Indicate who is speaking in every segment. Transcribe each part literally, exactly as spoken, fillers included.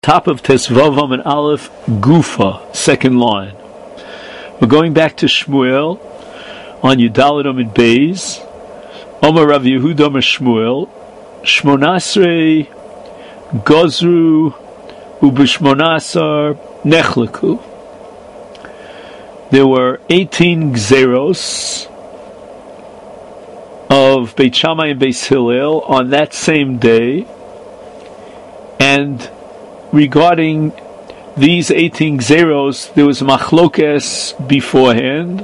Speaker 1: Top of Tesvav and Aleph Gufa, second line. We're going back to Shmuel on Yudaladam and Beis. Omer Rav Yehuda Omer Shmuel, Shmonasrei Gozru Ubishmonasar Nechleku. There were eighteen Gzeros of Beit Shammai and Beis Hillel on that same day, and regarding these eighteen Gzeros, there was machlokes beforehand.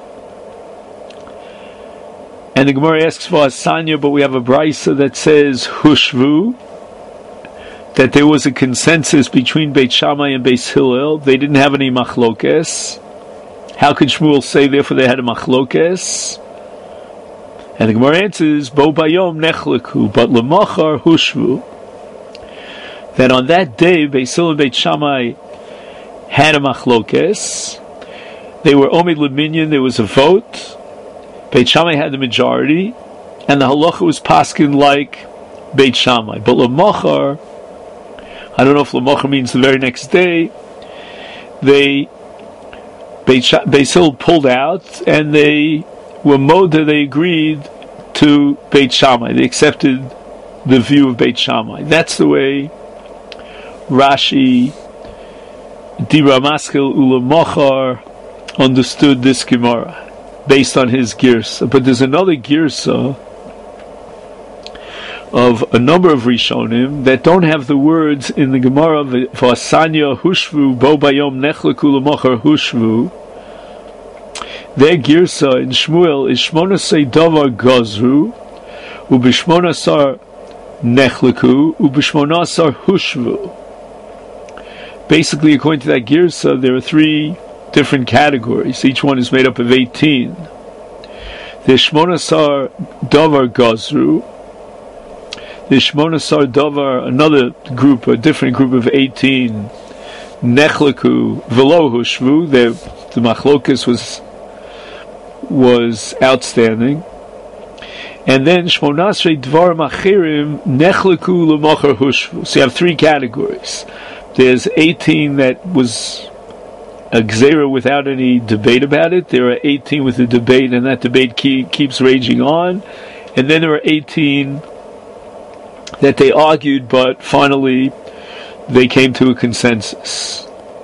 Speaker 1: And the Gemara asks for a Sanya, but we have a Brisa that says Hushvu, that there was a consensus between Beit Shammai and Beis Hillel. They didn't have any machlokes. How could Shmuel say, therefore, they had a machlokes? And the Gemara answers, Bo bayom nechleku, but lemachar hushvu. That on that day, Beis Hillel and Beit Shammai had a machlokes. They were omid leminyan, there was a vote. Beit Shammai had the majority, and the halacha was paskin like Beit Shammai. But lemachar, I don't know if lemachar means the very next day, they, Beis Hillel pulled out, and they were moda, they agreed to Beit Shammai. They accepted the view of Beit Shammai. That's the way Rashi, Dira Maskil Ulamochar understood this Gemara, based on his girsa. But there's another girsa of a number of Rishonim that don't have the words in the Gemara V'asanya Hushvu Bo Bayom Nechleku Ulamochar Hushvu. Their girsa in Shmuel is Shmonasei Davar Gozru Ubishmonasar Nechleku Ubishmonasar Hushvu. Basically, according to that girsa, there are three different categories. Each one is made up of eighteen. There's Shmonasar Davar Gozru. There's Shmonasar Davar, another group, a different group of eighteen. Nechleku Velo Hushvu. The, the machlokas was was outstanding. And then Shmonasrei Dvar Machirim Nechleku L'Machar Hushvu. So you have three categories. There's eighteen that was a gzera without any debate about it. There are eighteen with a debate, and that debate keep, keeps raging on. And then there are eighteen that they argued, but finally they came to a consensus.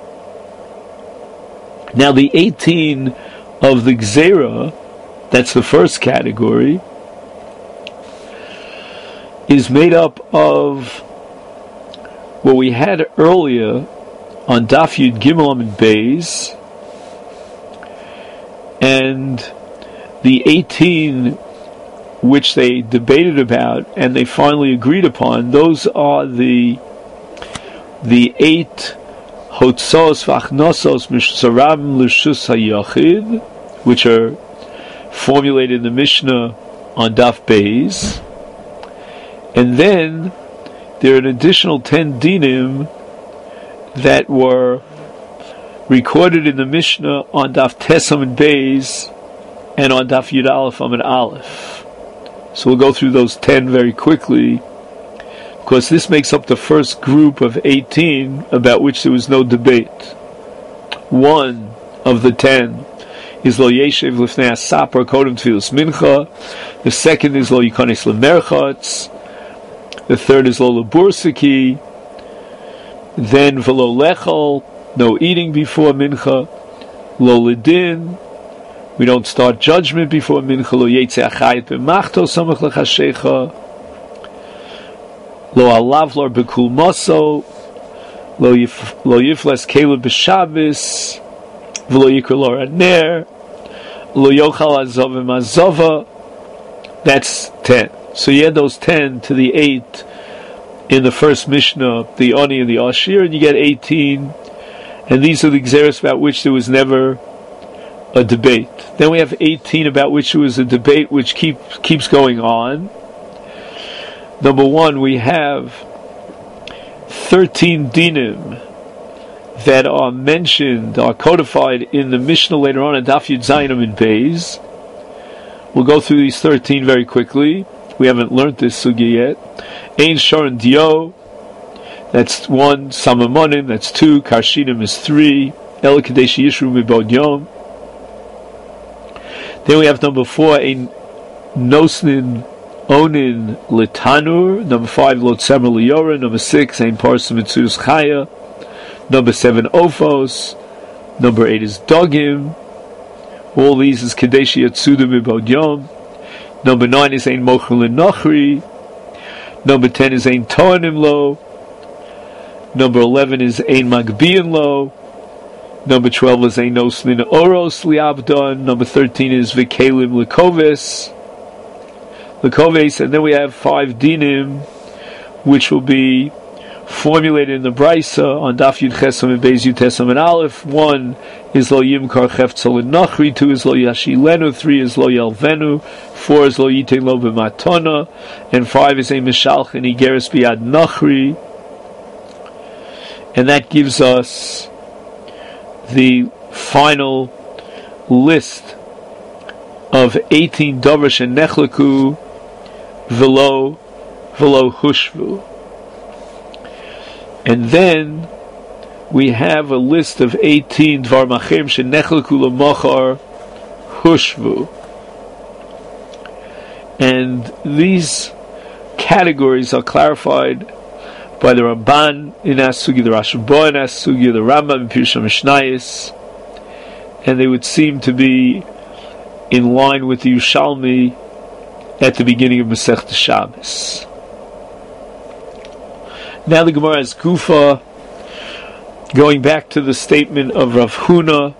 Speaker 1: Now the eighteen of the gzera, that's the first category, is made up of what we had earlier on Daf Yud Gimel and Beis, and the eighteen which they debated about and they finally agreed upon. Those are the the eight Hotzos V'Achnosos Mishsaram L'Shus HaYachid, which are formulated in the Mishnah on Daf Beis, and then there are an additional ten dinim that were recorded in the Mishnah on Daf Tesam and Beis and on Daf Yud Aleph and Aleph. So we'll go through those ten very quickly, because this makes up the first group of eighteen about which there was no debate. One of the ten is Lo Yeshev Lifnei HaSapar Kodem Tfilas Mincha. The second is Lo Yikonis Lemerchatz. The third is Lo Lebursiki. Then V'lo Lechol, no eating before Mincha. Lo Ledin, we don't start judgment before Mincha. Lo Yetze Achayit B'machto Samach L'Chashecha. Lo Alavlor B'kul Moso. Lo Yifles Keleb B'Shabbos. V'lo Yikra Lor Aner. Lo Yochal Azov V'Mazova. That's ten. So you add those ten to the eight in the first Mishnah, the Oni and the Ashir, and you get eighteen. And these are the Gzeros about which there was never a debate. Then we have eighteen about which there was a debate, which keep, keeps going on. Number one, we have thirteen dinim that are mentioned, are codified in the Mishnah later on in Daf Yud Zayin and Beis. We'll go through these thirteen very quickly. We haven't learned this sugya yet. Ein Sharon Dio. that's one. Samamonim, that's two. Karshinim is three. El Kadesh Yishru Mibod Yom. Then we have number four, Ein Nosnin Onin Litanur. Number five, Lot Semer Liyora. Number six, Ein Parsim Mitzus Chaya. Number seven, Ophos. Number eight is Dogim. All these is Kadesh Yatsudu Mibod Yom. Number nine is Ein Mochel Nochri. Number ten is Ein Toanim Lo. Number eleven is Ein Magbian Lo. Number twelve is Ein Noslin Oros Liabdon. Number thirteen is Vikalim Likovis. Likoves, and then we have five dinim, which will be formulated in the Brisa on Daf Yud Chesam and Beis Yud Tesam and Aleph. One is Lo Yimkar Cheftzol and Nachri. Two is Lo Yashilenu. Three is Lo Yelvenu. Four is Lo Yitein Lo B'matona. And five is a Mishalch and Igeres Biad Nachri. And that gives us the final list of eighteen Dovrish and Nechleku Velo Velo Hushvu. And then we have a list of eighteen Dvar Machim Shenechleku L'Mochar Hushvu. And these categories are clarified by the Ramban in Asugi, the Rashba in Asugi, the Rambam in Pirush Mishnayos, and they would seem to be in line with the Yushalmi at the beginning of Masechta Shabbos. Now the Gemara has Gufa, going back to the statement of Rav Huna,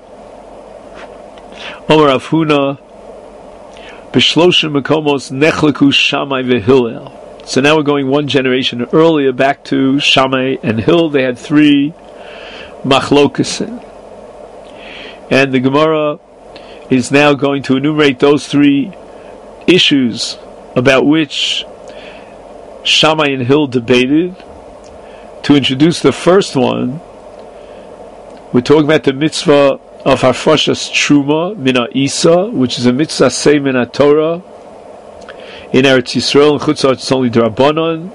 Speaker 1: Omer Rav Huna, B'shloshim Mekomos Nechleku Shammai v'Hillel. So now we're going one generation earlier back to Shammai and Hill. They had three machlokesin. And the Gemara is now going to enumerate those three issues about which Shammai and Hill debated. To introduce the first one, we're talking about the mitzvah of Harfashas Truma, Mina Isa, which is a mitzvah say Mina Torah. In Eretz Yisrael and Chutz La'aretz it's only D'Rabbanan,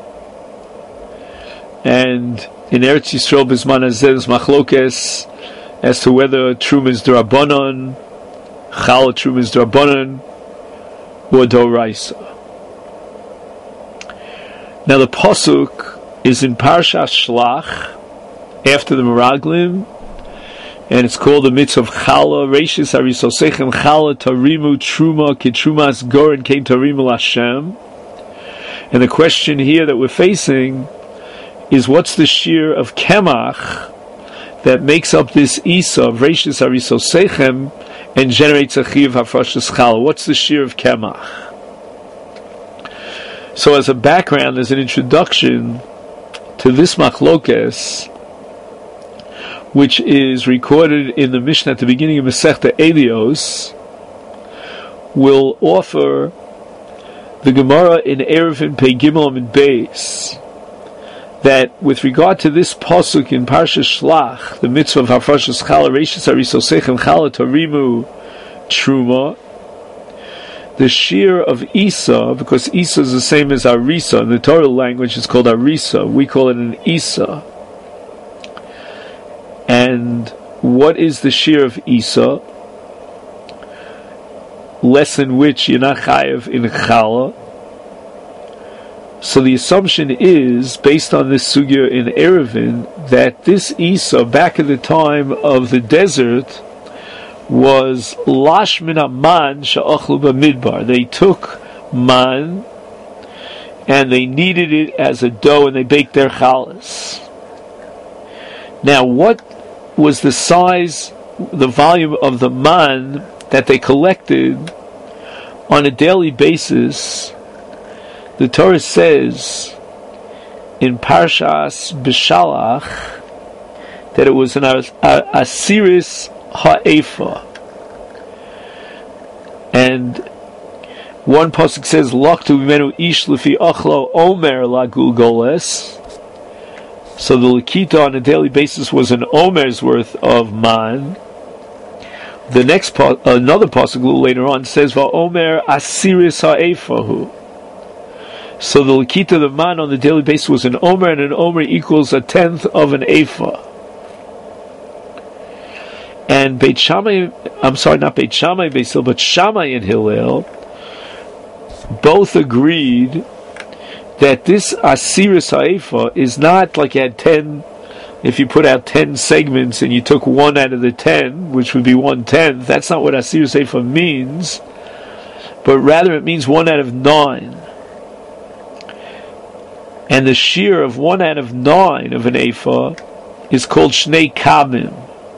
Speaker 1: and in Eretz Yisrael Bizman Hazeh is Machlokes as to whether Truma is D'Rabbanan, Chal Truma is D'Rabbanan, or D'Oraisa. Now the pasuk is in Parshas Shlach after the Meraglim, and it's called the mitzvah of Chala. Reishis Harisosechem Chala Tarimu Truma Kitrumas Goren Came Tarimu Hashem. And the question here that we're facing is, what's the shear of Kemach that makes up this Isa of Reishis Harisosechem and generates a Chiv Hafrashas Chala? What's the shear of Kemach? So as a background, as an introduction to this Machlokes, which is recorded in the Mishnah at the beginning of Masechta Elios, will offer the Gemara in Eruvin Pei Gimel and Beis that with regard to this pasuk in Parsha Shlach, the mitzvah of Hafrashas Chala, Reishis Harisosechem Chala Tarimu Truma, the shear of Isa, because Isa is the same as Arisa, in the Torah language it's called Arisa, we call it an Isa. And what is the shear of Isa? Less than which you're not chayev in Chala. So the assumption is, based on this sugya in Eruvin, that this Isa, back at the time of the desert, was lash min man she'achlu b'midbar. They took man and they kneaded it as a dough and they baked their chalas. Now, what was the size, the volume of the man that they collected on a daily basis? The Torah says in Parshas B'Shalach that it was an asiris ha'efa, and one pasuk says Laktu Mimenu Ish Lefi Achlo Omer Lagul Goles. So the Lakita on a daily basis was an Omer's worth of man. The next part, another pasuk a little later on says Va Omer Asiris Ha'efahu, So the Lakita, the man on the daily basis, was an Omer, and an Omer equals a tenth of an Ephah. And Beit Shammai, I'm sorry, not Beit Shammai, Beit Hillel, but Shammai and Hillel, both agreed that this Asiris HaEphah is not like you had ten, if you put out ten segments and you took one out of the ten, which would be one tenth, that's not what Asiris HaEphah means, but rather it means one out of nine. And the shear of one out of nine of an Ephah is called Shnei Kabim.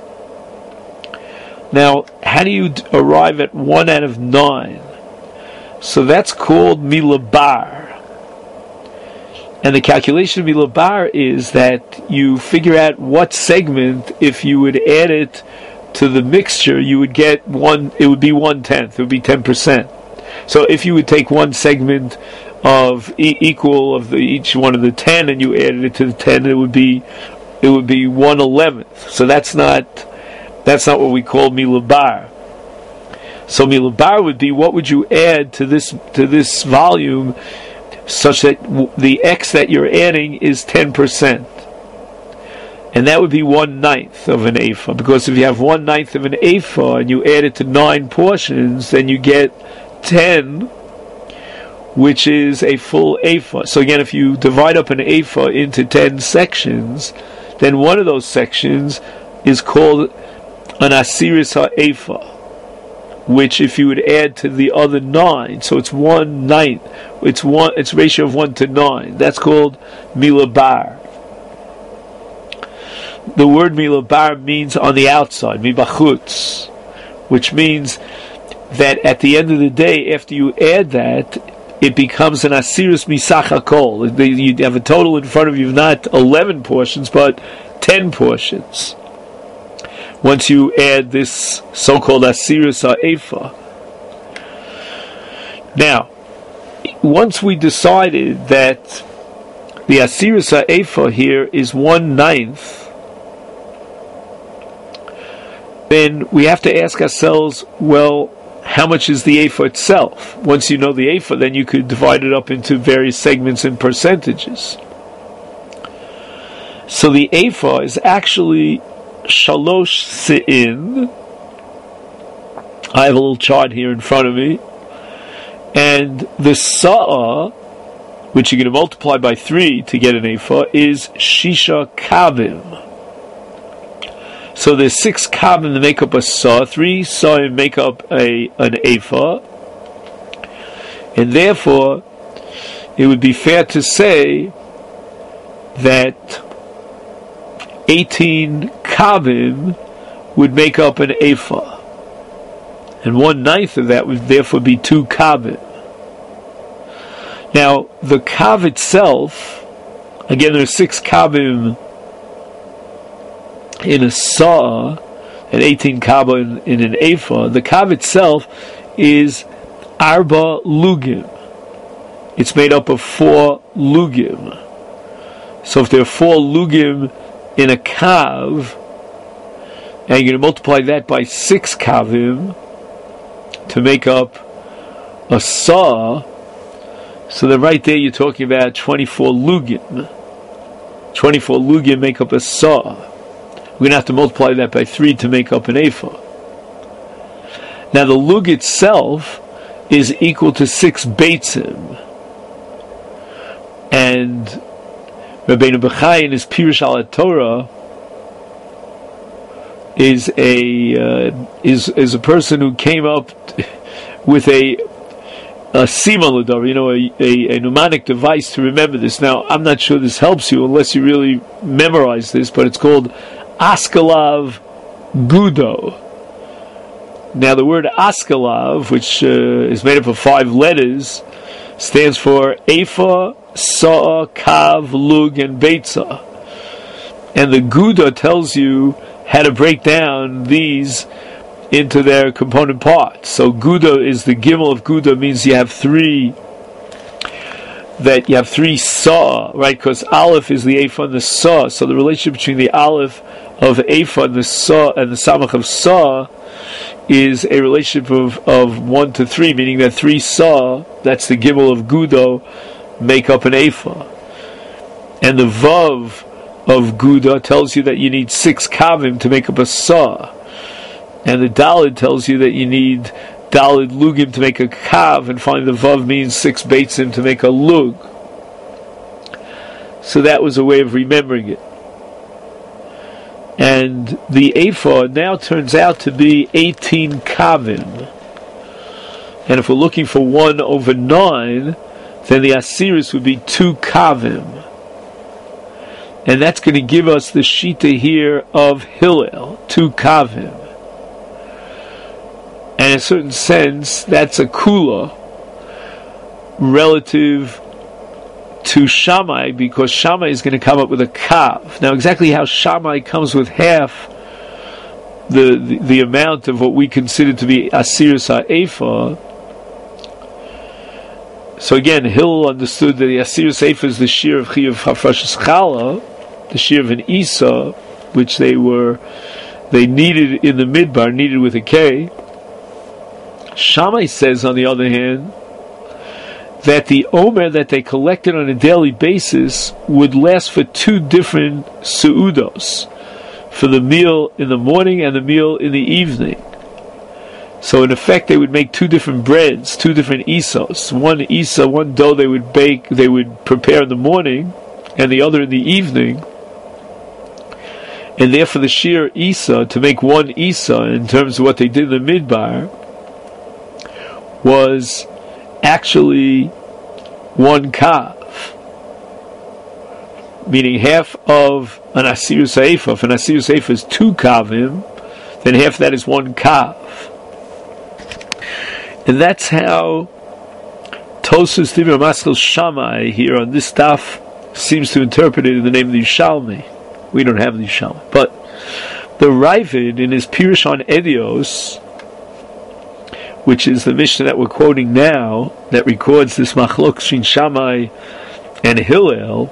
Speaker 1: Now, how do you d- arrive at one out of nine? So that's called Milabar. And the calculation of Milabar is that you figure out what segment, if you would add it to the mixture, you would get one, it would be one tenth, it would be ten percent. So if you would take one segment of e- equal of the, each one of the ten and you added it to the ten, it would be, it would be one eleventh. So that's not, that's not what we call Milabar. So Milabar would be, what would you add to this, to this volume, such that w- the X that you're adding is ten percent. And that would be one ninth of an Ephah. Because if you have one ninth of an Ephah and you add it to nine portions, then you get ten, which is a full Ephah. So again, if you divide up an Ephah into ten sections, then one of those sections is called an Asiris HaEphah, which if you would add to the other nine, so it's one ninth, it's one, it's ratio of one to nine. That's called Milabar. The word Milabar means on the outside, Mibachutz, which means that at the end of the day, after you add that, it becomes an Asiris Misach HaKol. You have a total in front of you of not eleven portions, but ten portions. Once you add this so-called Asiris HaEphah. Now, once we decided that the Asiris HaEphah here is one ninth, then we have to ask ourselves, well, how much is the Ephah itself? Once you know the Ephah, then you could divide it up into various segments and percentages. So the Ephah is actually Shalosh Se'in. I have a little chart here in front of me. And the Sa'ah, which you're going to multiply by three to get an Ephah, is Shisha Kavim. So there's six Kavim that make up a Sa'ah, three Sa'ah make up a an Ephah. And therefore, it would be fair to say that eighteen Kavim would make up an Ephah. And one ninth of that would therefore be two Kavim. Now, the Kav itself, again, there are six Kavim in a Sa'ah, and eighteen Kav in, in an Ephah. The Kav itself is Arba Lugim. It's made up of four Lugim. So if there are four Lugim in a Kav, and you're going to multiply that by six Kavim to make up a Sa'ah, so then right there you're talking about twenty-four Lugim. twenty-four Lugim make up a Sa'ah. We're going to have to multiply that by three to make up an Ephah. Now the Lug itself is equal to six Beitzim. And Rabbeinu Bechai in his Pirush al Torah is a uh, is is a person who came up with a a Siman L'Dor, you know, a, a, a mnemonic device to remember this. Now, I'm not sure this helps you unless you really memorize this, but it's called Askalav Gudo. Now, the word Askalav, which uh, is made up of five letters, stands for Ephah, Sa'ah, Kav, Lug, and Beitzah. And the Guda tells you how to break down these into their component parts. So Guda is the Gimel of Guda, means you have three, that you have three Sa'ah, right? Because Aleph is the Ephah and the Sa'ah. So the relationship between the Aleph of Ephah and the Sa'ah and the Samach of Sa'ah is a relationship of, of one to three, meaning that three Sa'ah, that's the Gimel of Gudo, make up an ephah. And the vav of Guda tells you that you need six kavim to make up a saw. And the dalid tells you that you need dalid lugim to make a kav, and finally the vav means six beitzim to make a lug. So that was a way of remembering it. And the ephah now turns out to be eighteen kavim. And if we're looking for one over nine, then the asiris would be two kavim. And that's going to give us the shita here of Hillel, two kavim. And in a certain sense, that's a kula relative to Shammai, because Shammai is going to come up with a kav. Now, exactly how Shammai comes with half the the, the amount of what we consider to be asiris ha'ephah. So again, Hillel understood that the asiris ha'ephah is the shir of Chiyuv Hafrashas Chala, the shir of an Isa, which they were they needed in the midbar, needed with a K. Shammai says, on the other hand, that the omer that they collected on a daily basis would last for two different su'udos, for the meal in the morning and the meal in the evening. So in effect, they would make two different breads, two different isos. One isa, one dough they would bake, they would prepare in the morning, and the other in the evening. And therefore the sheer isa, to make one isa in terms of what they did in the midbar, was actually one kav, meaning half of an asiris ha'ephah. If an asiris ha'ephah is two kavim, then half of that is one kav. And that's how Tosfos Dibur Maskil Shammai here on this daf seems to interpret it in the name of the Yishalmi. We don't have the Yishalmi, but the Ravid in his Pirush on Edios, which is the Mishnah that we're quoting now, that records this machlok between Shammai and Hillel,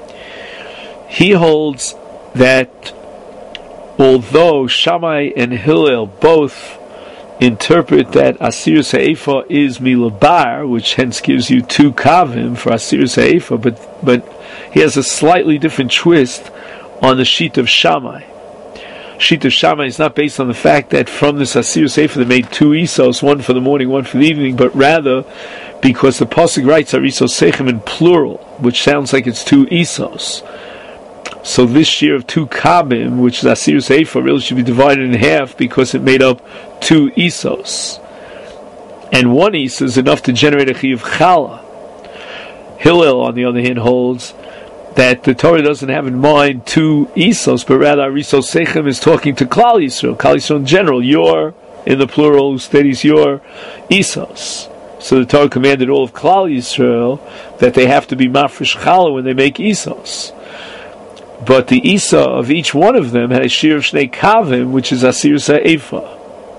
Speaker 1: he holds that although Shammai and Hillel both interpret that asiris ha'ephah is milabar, which hence gives you two kavim for asiris ha'ephah, but but he has a slightly different twist on the sheet of Shammai. Sheet of Shammai is not based on the fact that from this asiris ha'ephah they made two isos, one for the morning, one for the evening, but rather because the pasuk writes arisos sechem in plural, which sounds like it's two isos. So this share of two kabim, which is asiris ha'ephah, really should be divided in half because it made up two isos. And one isa is enough to generate a chiyuv chala. Hillel, on the other hand, holds that the Torah doesn't have in mind two isos, but rather arisos sechem is talking to Klal Yisrael, Klal Yisrael in general, your, in the plural, who studies your isos. So the Torah commanded all of Klal Yisrael that they have to be mafresh chala when they make isos. But the isa of each one of them had a shir of shnei kavim, which is asiris ha'ephah.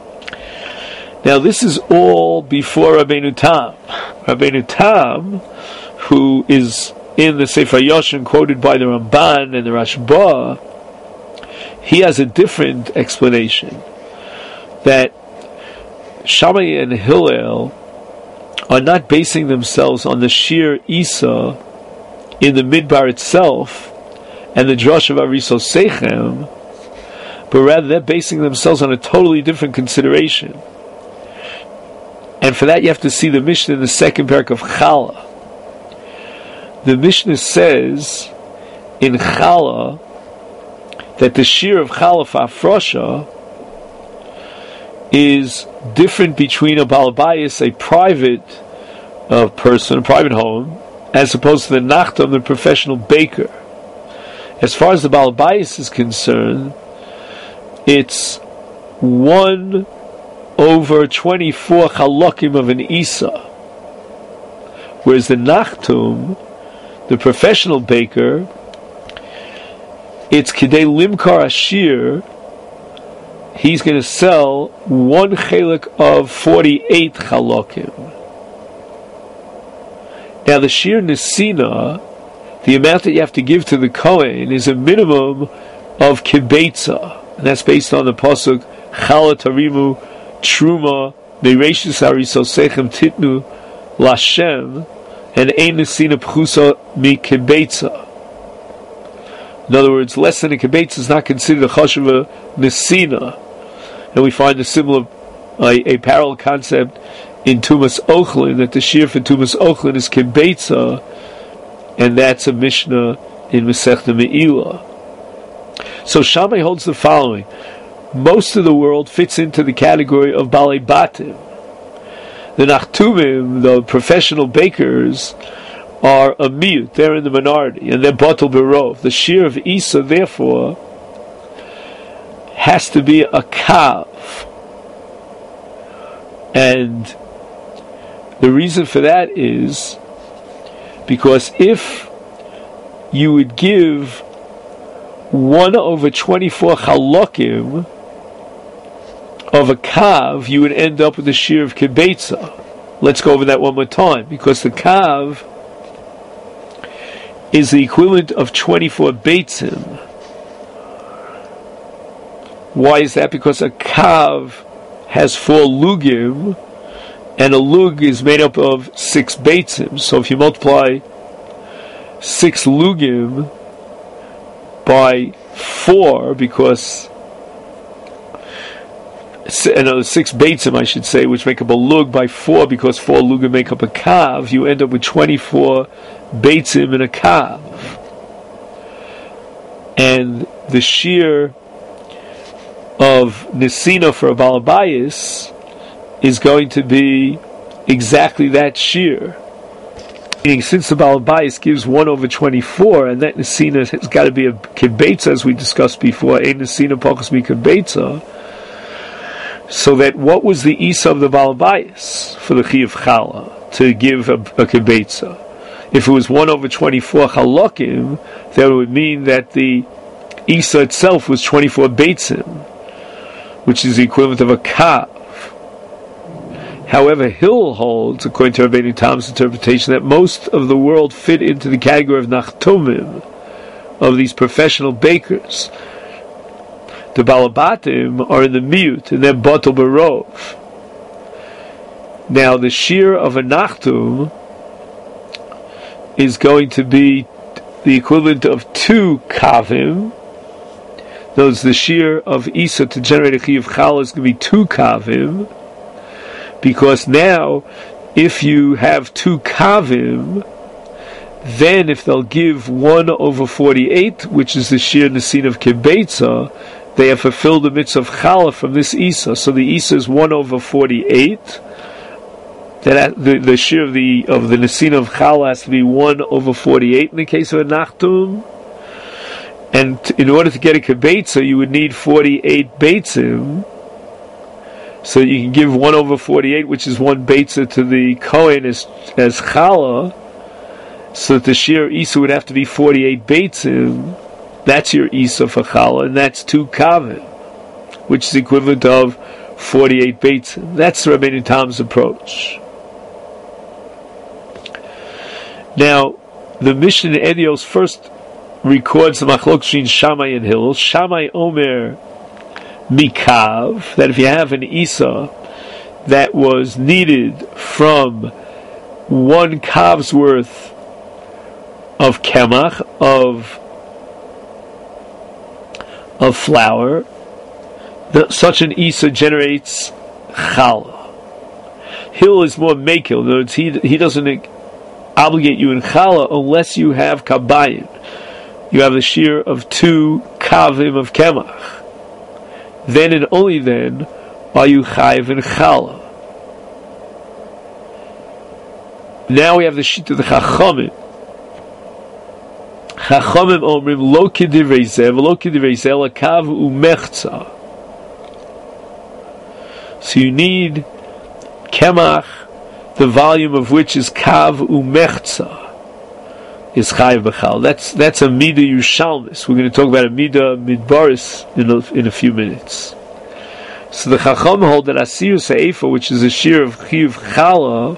Speaker 1: Now this is all before Rabbeinu Tam. Rabbeinu Tam, who is in the Sefer Yoshin quoted by the Ramban and the Rashba, he has a different explanation, that Shammai and Hillel are not basing themselves on the shir isa in the midbar itself and the drush of arisos sechem, but rather they're basing themselves on a totally different consideration. And for that you have to see the Mishnah in the second parak of Chala. The Mishnah says in Chala that the shir of Chala for Afrosha is different between a Baal Bayis, a private uh, person, a private home, as opposed to the Nachtam, the professional baker. As far as the Baal Bayis is concerned, it's one over twenty-four chalokim of an isa, whereas the Nachtum, the professional baker, it's Kidei Limkar Ashir, he's going to sell one chelik of forty-eight chalokim. Now the Shir Nesina, the amount that you have to give to the Kohen, is a minimum of kibetza, and that's based on the pasuk Chala Tarimu Truma Meireshis Harisosechem Titnu Lashem and ein nesina pchusa mi kibetza. In other words, less than a kibetza is not considered a chashuva nesina. And we find a similar, a, a parallel concept in Tumas Ochlin, that the shear for Tumas Ochlin is kibetza, and that's a Mishnah in Masechta Me'ilah. So Shammai holds the following: most of the world fits into the category of Balei Batim. The Nachtumim, the professional bakers, are a miut, they're in the minority, and they're Batal Berov. The shear of Isa, therefore, has to be a kav. And the reason for that is because if you would give one over twenty-four chalokim of a kav, you would end up with a shear of kibetza. Let's go over that one more time, because the kav is the equivalent of twenty-four beitzim. Why is that? Because a kav has four lugim, and a lug is made up of six beitzim. So if you multiply six lugim by four, because another six beitzim, I should say, which make up a lug, by four, because four lugim make up a kav, you end up with twenty-four beitzim in a kav. And the shear of Nesina for a Balabayas is going to be exactly that shear. Meaning, since the Balabayas gives one over twenty-four, and that Nesina has got to be a Kibetza, as we discussed before, a Nesina Pachas Mi Kibetza, so that what was the Isa of the Balabayas for the Chi of Chala to give a, a Kibetza? If it was one over twenty-four Chalokim, that would mean that the Isa itself was twenty-four Beitzim, which is the equivalent of a kav. However, Hill holds, according to Rabbeinu Tam's interpretation, that most of the world fit into the category of nachtumim, of these professional bakers. The balabatim are in the miut, and they're batal barov. Now, the shear of a nachtum is going to be the equivalent of two kavim. Those the shear of Isa to generate a chiyuv chala is going to be two kavim, because now, if you have two kavim, then if they'll give one over forty-eight, which is the shear nesin of kibetza, they have fulfilled the mitzvah of chala from this Isa. So the Isa is one over forty-eight. That the the shear of the of the nesin of chala has to be one over forty-eight in the case of a nachtum. And t- in order to get a kibetza, you would need forty-eight beitzim. So you can give one over forty-eight, which is one beitza, to the kohen as as chala. So that the shear isa would have to be forty-eight beitzim. That's your isa for chala, and that's two kavim, which is equivalent of forty-eight beitzim. That's Rabbeinu Tam's approach. Now, the Mishnah in Edios first records the machlok between Shammai and Hillel. Shammai Omer Mikav, that if you have an Isa that was needed from one kav's worth of kemach, of of flour, the, such an Isa generates challah. Hillel is more mekil. In other words, he, he doesn't obligate you in challah unless you have kabayim. You have the shear of two kavim of kemach. Then and only then are you chayiv in challah. Now we have the sheet of the chachamim. Chachamim omrim lo kidivrei zeh v'lo kidivrei zeh lakav umechza. So you need kemach, the volume of which is kav umechza, is chayiv b'chal. That's that's a midah Yerushalmis. We're going to talk about a midah midbaris in a, in a few minutes. So the Chacham hold that asir seifa, which is a shear of chiyuv chala,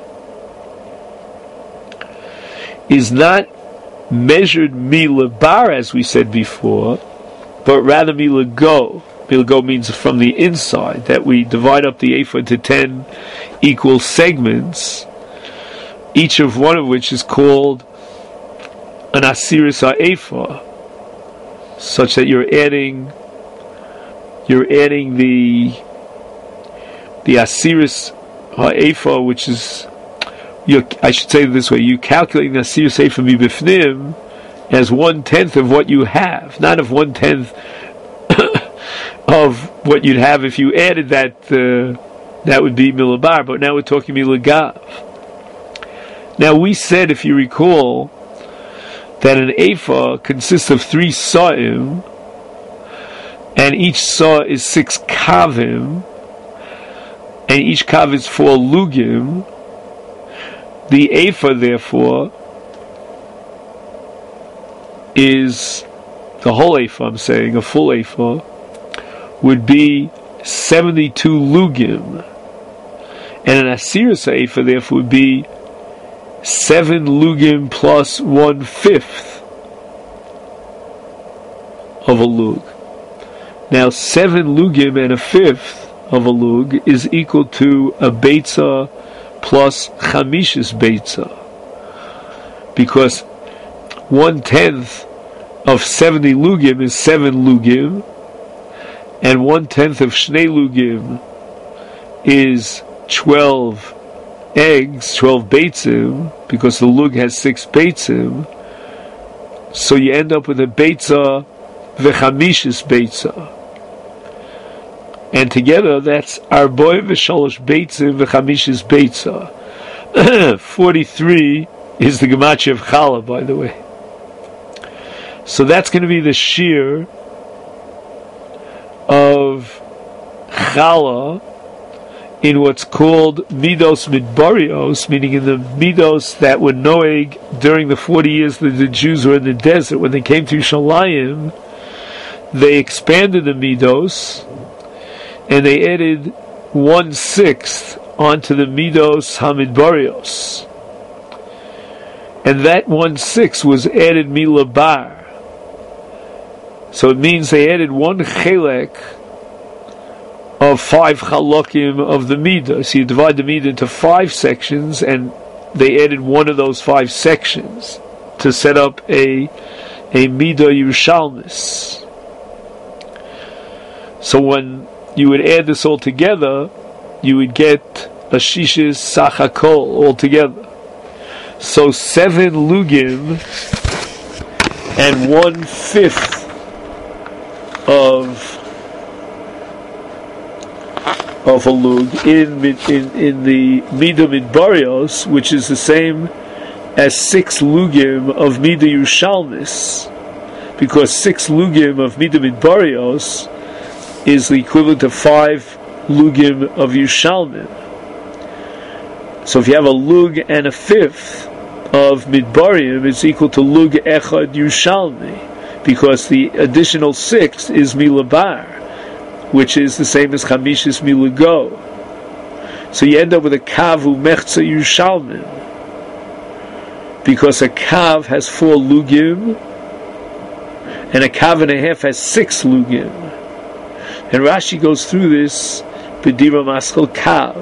Speaker 1: is not measured milabar, as we said before, but rather milago. Milago means from the inside, that we divide up the eifa into ten equal segments, each of one of which is called an asiris ha'efa, such that you're adding you're adding the the asiris ha'efa, which is, you I should say it this way, you calculate the asiris ha'efa mibifnim as one tenth of what you have, not of one tenth of what you'd have if you added that. Uh, that would be milabar, but now we're talking milagav. Now we said, if you recall, that an ephah consists of three sa'im, and each sa is six kavim, and each kav is four lugim. The ephah, therefore, is the whole ephah, I'm saying, a full ephah, would be seventy-two lugim. And an asiris ephah, therefore, would be seven lugim plus one fifth of a lug. Now, seven lugim and a fifth of a lug is equal to a beitza plus chamishis beitza, because one tenth of seventy lugim is seven lugim, and one tenth of shnei lugim is twelve eggs, twelve beitzim, because the lug has six beitzim. So you end up with a beitza v'chamishis beitza, and together that's arboy v'shalosh beitzim v'chamishis beitza. Forty-three is the gematria of challah, by the way. So that's going to be the shear of challah in what's called midos midbarios, meaning in the midos that were noeg during the forty years that the Jews were in the desert. When they came to Yerushalayim, they expanded the midos, and they added one-sixth onto the midos hamidbarios. And that one-sixth was added milabar. So it means they added one chelek of five chalokim of the midah. So you divide the midah into five sections, and they added one of those five sections to set up a a midah Yerushalmis. So when you would add this all together, you would get a shishis sachakol altogether. So seven lugim and one fifth of of a lug in in in the midah midbarios, which is the same as six lugim of midah Yerushalmis, because six lugim of midah midbarios is the equivalent of five lugim of Yerushalmim. So if you have a lug and a fifth of midbarim, it's equal to lug echad Yerushalmi, because the additional six is milabar, which is the same as chamishis milugo. So you end up with a kavu mechza Yerushalmim, because a kav has four lugim, and a kav and a half has six lugim. And Rashi goes through this b'dira maskal kav.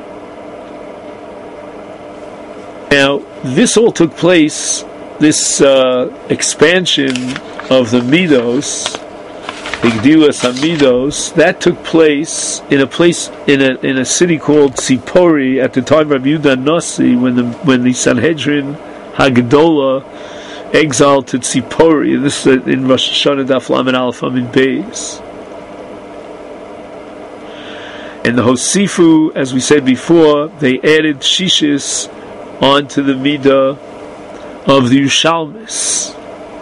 Speaker 1: Now, this all took place, this uh, expansion of the midos, Igdilas HaMidos, that took place in a place in a in a city called Tzipori at the time of Rabbi Yehuda Nasi, when the when the Sanhedrin Hagdola exiled to Tzipori. And this is in Rosh Hashanah Daf Lamed Aleph Amid Beis. And the Hosifu, as we said before, they added shishis onto the midah of the Yerushalmis.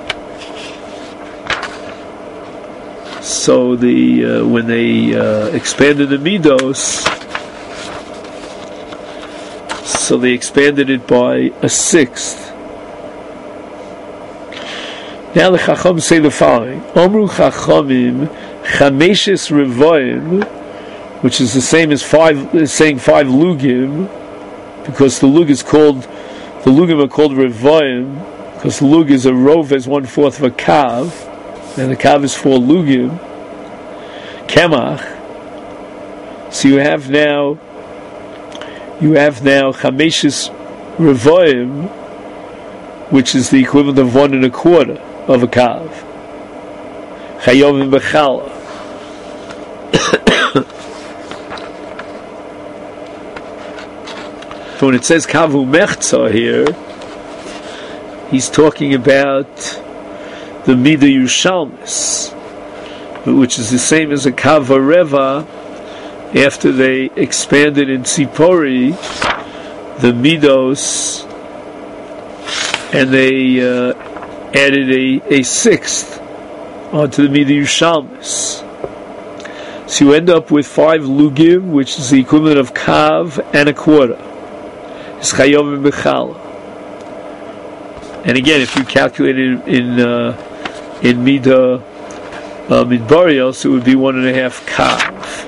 Speaker 1: So the uh, when they uh, expanded the midos, so they expanded it by a sixth. Now the Chacham say the following: Omru Chachamim Chameshes Revoim, which is the same as five, is saying five lugim, because the lug is called, the lugim are called revoim, because the lug is a rov as one fourth of a kav, and the kav is four lugim. Kemach. So you have now, you have now chameshes revoim, which is the equivalent of one and a quarter of a kav. Chayovim b'chala. So when it says kavu mechza here, he's talking about the Mida Yerushalmis, which is the same as a Kava Reva. After they expanded in Tzipori the Midos, and they uh, added a, a sixth onto the Mida Yerushalmis. So you end up with five Lugim, which is the equivalent of Kav and a quarter. It's Chayovim b'chala. And again, if you calculate it in uh, in Mida uh, Midbarios, it would be one and a half Kav.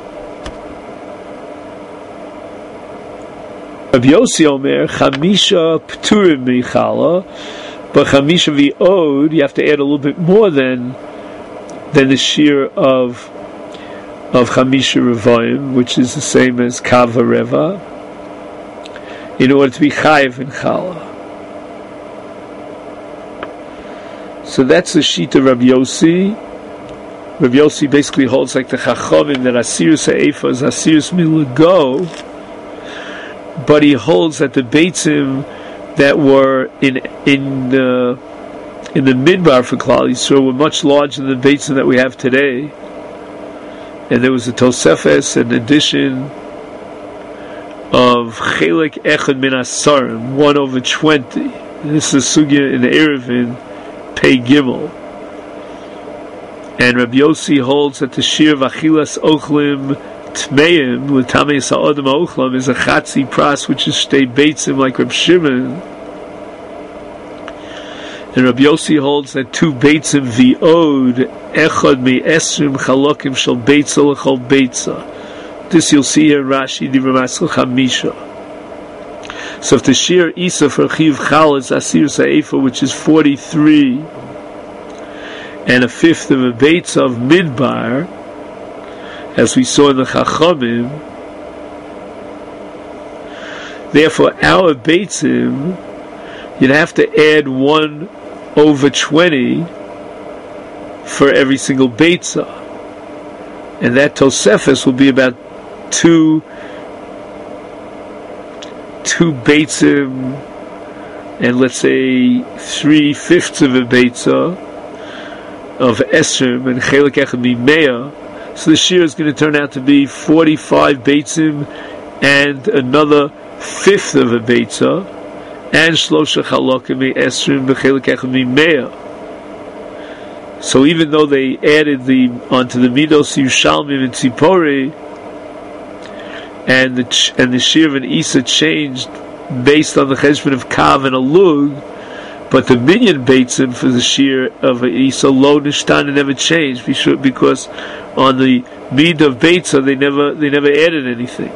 Speaker 1: Rabbi Yossi Omer, Chamisha Pturim Michala, but Chamisha V'od, you have to add a little bit more than than the shear of of Chamisha Revoim, which is the same as Kav Reva, in order to be Chayiv in Chala. So that's the sheet of Rabbi Yossi. Rabbi Yossi basically holds like the Chachamim that Asirus Ha'efa is Asirus Milago, but he holds that the Beitzim that were in in uh, in the Midbar for Klal Yisrael were much larger than the Beitzim that we have today. And there was a Tosefes, an addition of Chelik Echad Min Asarim, one over twenty. This is Sugya in the Erevin, Pei Gimel. And Rabbi Yossi holds that the Shir of Achilas Ochlim Tmeim with Tamei Sa'odam Ochlam is a Chatzi Pras, which is Shtei Beitzim like Reb Shimon. And Rabbi Yossi holds that two Beitzim V'od Echad Mi Esrim Chalokim Shal Beitza L'chol Beitza. This you'll see here in Rashi Divrei Maskil Chamisha. So if the Shir Isa for Chiv Chal is Asir Sa'efa, which is forty-three, and a fifth of a Beitza of Midbar, as we saw in the Chachamim, therefore our Beitzim, you'd have to add one over twenty for every single Beitza. And that Tosefes will be about two two Beitzim, and let's say three-fifths of a Beitza of Esrim, and Chelik Echad Mimea. So the Shir is going to turn out to be forty-five Beitzim and another fifth of a Beitza, and Shlosha Chalokim Mi Esrim B'Chelik Echad Mimea. So even though they added the onto the Midos Yerushalmim and Tzipori, and the and the Shir and Isa changed based on the Cheshbon of Kav and a Lug, but the Minyan Beitzim for the Shir of Isa Lo Nishtan never changed, because on the Mid of Beitza they never they never added anything.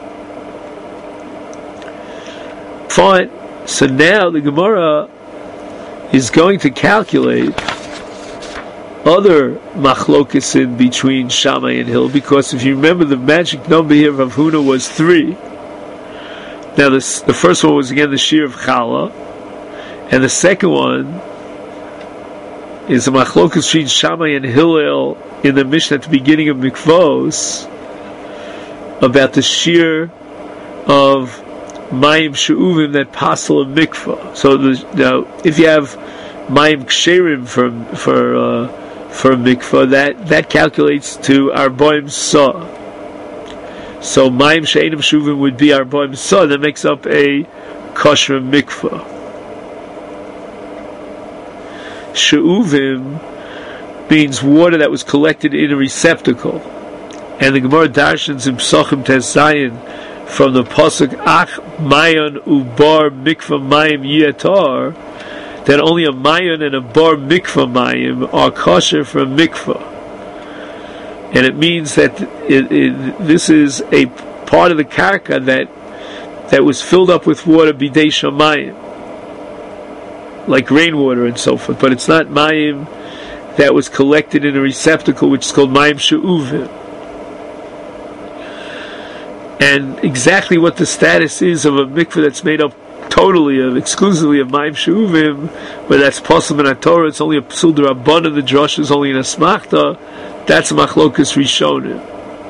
Speaker 1: Fine. So now the Gemara is going to calculate other machlokas in between Shammai and Hill, because if you remember, the magic number here of Rav Huna was three. Now this, the first one was again the Shir of Chala, and the second one is the machlokas between Shammai and Hillel in the Mishnah at the beginning of Mikvos about the Shir of Mayim She'uvim that pasal of mikvah. So the, now, if you have Mayim Ksherim for for uh, for mikvah, that that calculates to Arboim Sa. So Mayim She'enim She'uvim would be Arboim Sa. That makes up a kosher mikvah. She'uvim means water that was collected in a receptacle, and the Gemara Darshans in Psachim Tes Zayin from the pasuk Ach Mayon Ubar Mikvah Mayim Yetar, that only a Mayon and a Bar Mikvah Mayim are kosher for a mikvah, and it means that it, it, this is a part of the karka that that was filled up with water bidei shamayim, like rainwater and so forth, but it's not Mayim that was collected in a receptacle, which is called Mayim She'uvim. And exactly what the status is of a mikveh that's made up totally of exclusively of Mayim She'uvim, where that's possible in a Torah, it's only a Psul D'Rabbanan, the Drosh is only in a Smachta, that's a Machlokas Rishonim.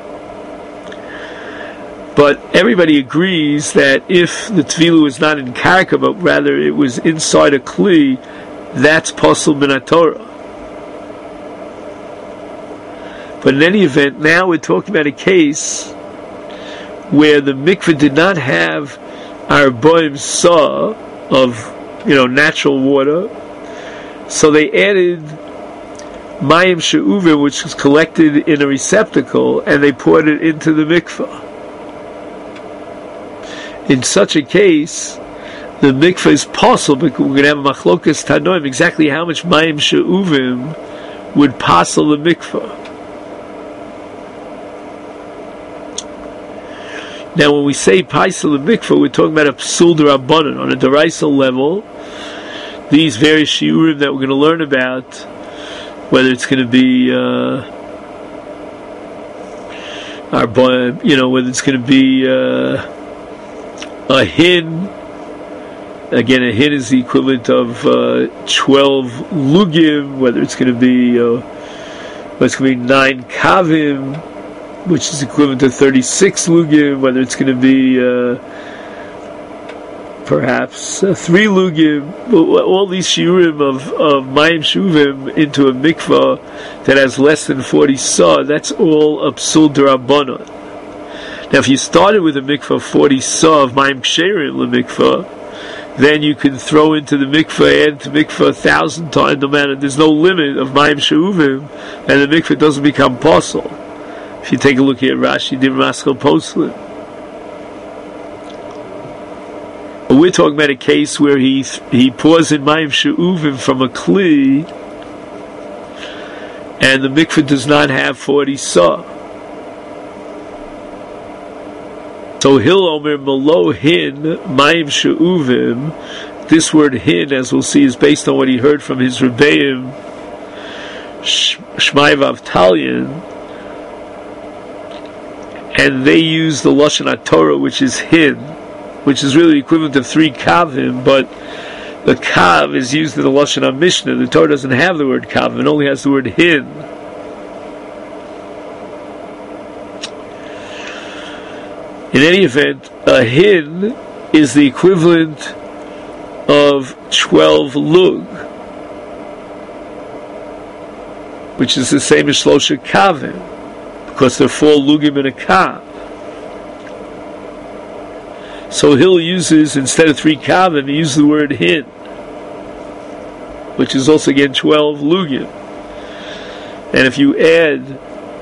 Speaker 1: But everybody agrees that if the Tvilu is not in Karka, but rather it was inside a Kli, that's possible in a Torah. But in any event, now we're talking about a case where the mikveh did not have arboim sa of, you know, natural water, so they added mayim she'uvim, which was collected in a receptacle, and they poured it into the mikveh. In such a case, the mikveh is possible because we're going to have a machlokas tanoim exactly how much mayim she'uvim would passel the mikveh. Now, when we say paisel mikveh, we're talking about a psul d'Rabbanan on a deraisa level. These various shiurim that we're going to learn about, whether it's going to be, uh, our, you know, whether it's going to be uh, a hin. Again, a hin is the equivalent of uh, twelve lugim. Whether it's going to be, uh, whether it's going to be nine kavim, which is equivalent to thirty-six lugim, whether it's going to be uh, perhaps uh, three lugim, all these shiurim of, of mayim shuvim into a mikvah that has less than forty sa, that's all a psul d'Rabbanan. Now, if you started with a mikvah of forty sa of mayim ksherim l'mikvah, then you can throw into the mikvah, add to mikvah a thousand times, no matter, there's no limit of mayim shuvim, and the mikvah doesn't become possible. If you take a look here at Rashi, Dim Raskal Poslim. We're talking about a case where he he pours in Mayim She'uvim from a Kli, and the mikveh does not have forty sa. So Hil Omer Malo Hin Mayim She'uvim. This word Hin, as we'll see, is based on what he heard from his Rebbeim Shmai Vavtalyan. And they use the Lashon HaTorah, which is hin, which is really equivalent to three kavim, but the kav is used in the Lashon HaMishnah. The Torah doesn't have the word kav, it only has the word hin. In any event, a hin is the equivalent of twelve lug, which is the same as Shlosha kavim, because there are four lugim in a kav. So Hill uses, instead of three kavim, he uses the word hin, which is also again twelve lugim. And if you add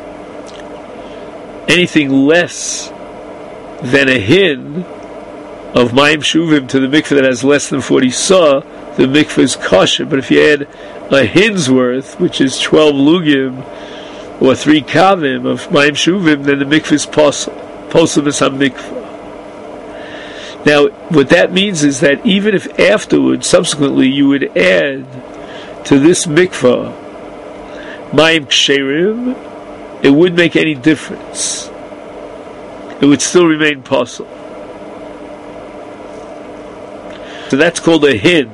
Speaker 1: anything less than a hin of mayim shuvim to the mikveh that has less than forty sa, the mikveh is kosher. But if you add a hin's worth, which is twelve lugim, or three kavim of mayim shuvim, then the mikveh is posel. Posel is ha-mikveh. Now, what that means is that even if afterwards, subsequently, you would add to this mikveh mayim ksherim, it wouldn't make any difference. It would still remain posel. So that's called a hin.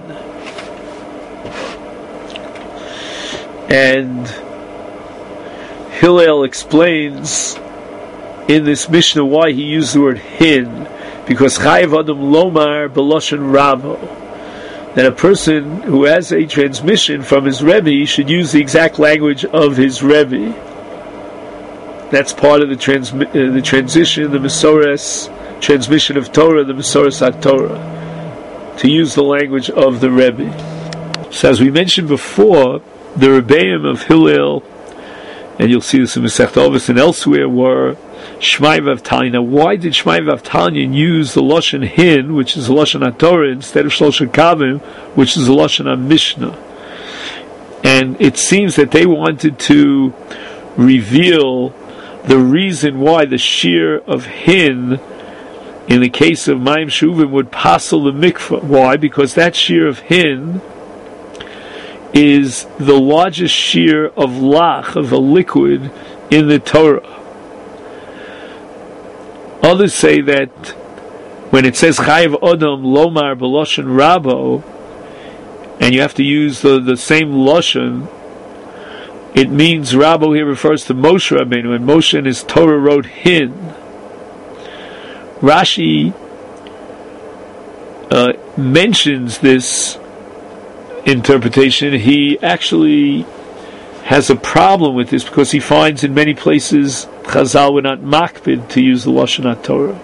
Speaker 1: And Hillel explains in this Mishnah why he used the word hin, because chayav adam lomar b'loshen ravo, that a person who has a transmission from his Rebbe should use the exact language of his Rebbe. That's part of the transmi- uh, the transition, the Mesorah transmission of Torah, the Mesorah HaTorah, to use the language of the Rebbe. So as we mentioned before, the Rebbeim of Hillel, and you'll see this in Masechet Avos and elsewhere, were Shmai Vavtalyan. Now, why did Shmai Vavtalyan use the Lashon Hin, which is the Lashon HaTorah, instead of Shlosha Kavim, which is the Lashon HaMishnah? And it seems that they wanted to reveal the reason why the shear of Hin, in the case of Mayim Shuvim, would passel the mikvah. Why? Because that shear of Hin is the largest shear of lach, of a liquid, in the Torah. Others say that when it says Chayiv Odom Lomar B'Loshen Rabo, and you have to use the, the same Loshen, it means Rabo here refers to Moshe Rabbeinu, and Moshe in his Torah wrote Hin. Rashi uh, mentions this interpretation. He actually has a problem with this because he finds in many places Chazal were not makpid to use the Lashon HaTorah.